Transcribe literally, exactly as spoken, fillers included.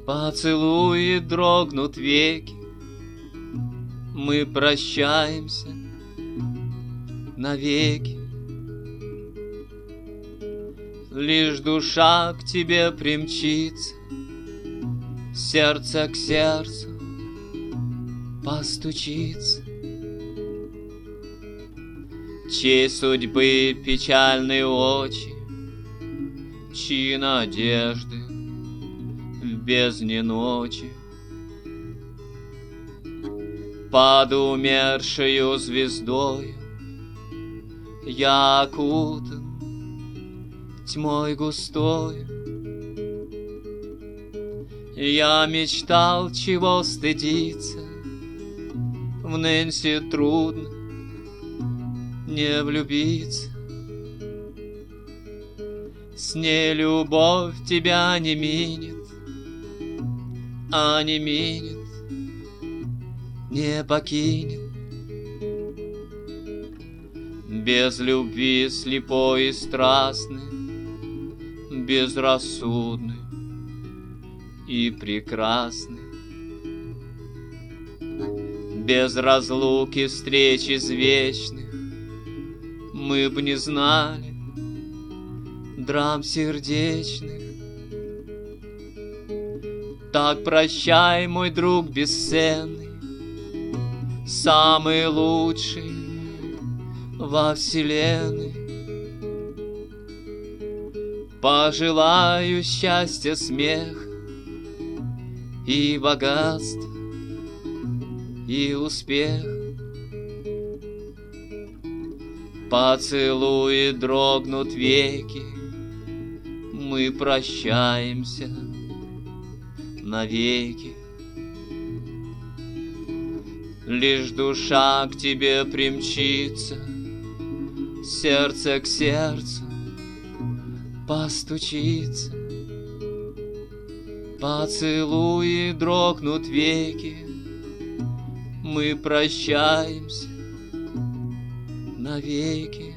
Поцелуи дрогнут веки, мы прощаемся навеки. Лишь душа к тебе примчится, сердце к сердцу постучится. Чьей судьбы печальные очи, чьи надежды в бездне ночи. Под умершею звездою я окутан тьмой густою. Я мечтал, чего стыдиться, в Нэнси трудно не влюбиться. С ней любовь тебя не минет, а не минет, не покинет. Без любви слепой и страстный, безрассудный и прекрасный. Без разлуки встреч извечных мы б не знали драм сердечных. Так прощай, мой друг бесценный, самый лучший во вселенной. Пожелаю счастья, смеха и богатства, и успех. Поцелуи дрогнут веки, мы прощаемся навеки. Лишь душа к тебе примчится, сердце к сердцу постучится. Поцелуи дрогнут веки, мы прощаемся навеки.